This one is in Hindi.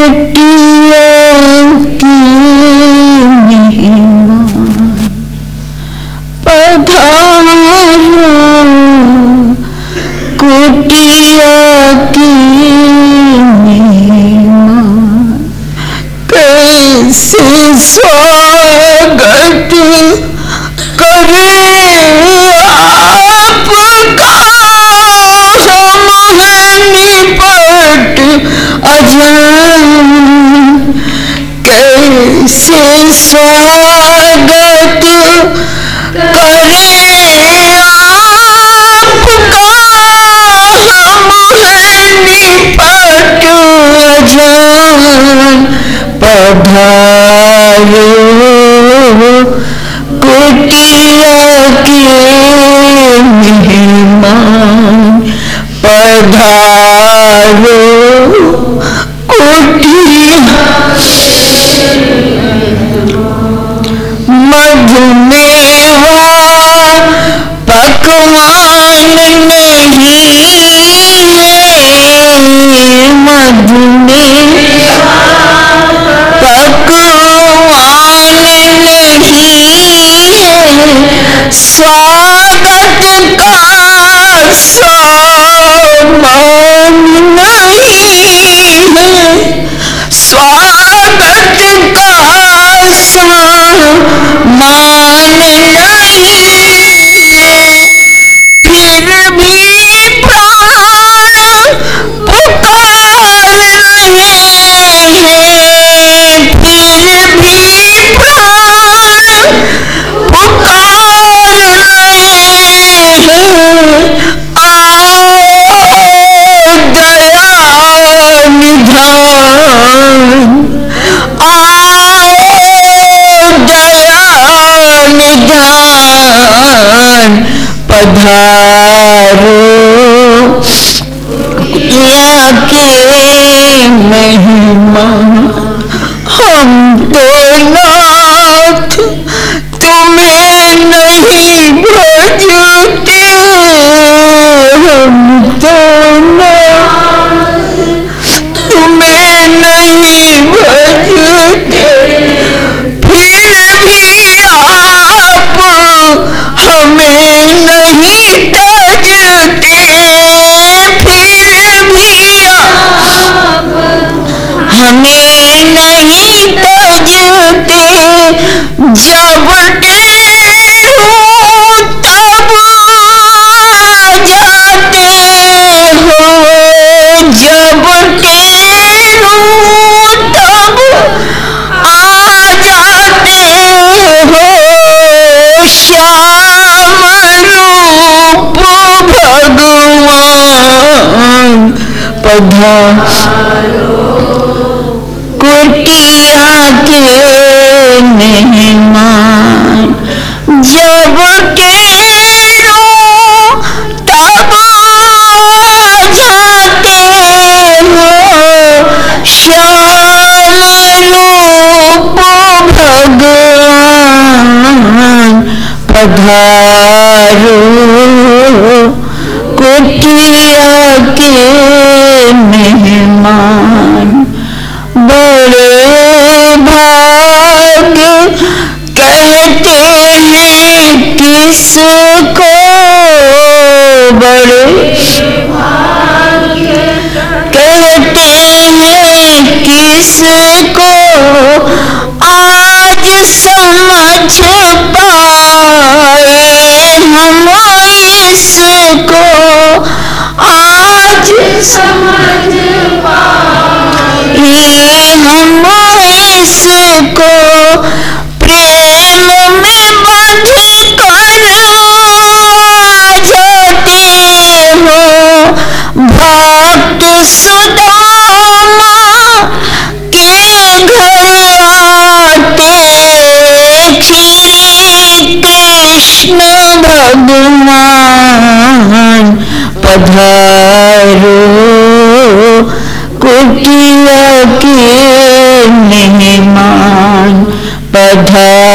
कुटिया की मेहमान पधारो, कुटिया की मेहमान कैसे स्वागत करे आपका, हम हैं निपट अजान। कैसे स्वागत करे आपका, हम हैं निपट अजान। पधारो कुटिया के मेहमान, पधारो कुटिया। मधुमेवा पकवान नहीं है, मधुमेवा पकवान नहीं है, स्वागत का सामान नहीं है, स्वागत का सामान नहीं है। फिर भी प्राण पुकार रहे हैं, फिर भी प्राण पुकार रहे हैं। आओ दया निधान, आओ दया निधान। पधारो कुटिया के मेहमान, हम तो नाथ तुम्हें नहीं भजते, हम तो नाथ तुम्हें नहीं भजते, फिर भी आप हमें नहीं तजते, फिर भी आप हमें नहीं तजते। जब टेढ़ूं तब जाते हो, जब टेढ़ूं तब आ जाते हो। श्याम रूप भगवान, पधारो कुटिया के मेहमान। जब टेढ़ूं तब जाते हो, श्याम रूप भगवान। पधारो कुटिया के मेहमान। बड़े भाग कहते हैं किसको, बड़े भाग कहते हैं किसको, आज समझ पाए हम इसको, आज समझ पाए हम इसको। प्रेम में बंध कर जाते हो, भक्त सुदामा के घर आते, श्री कृष्ण भगवान। पधारो कुटिया के मेहमान, पधारो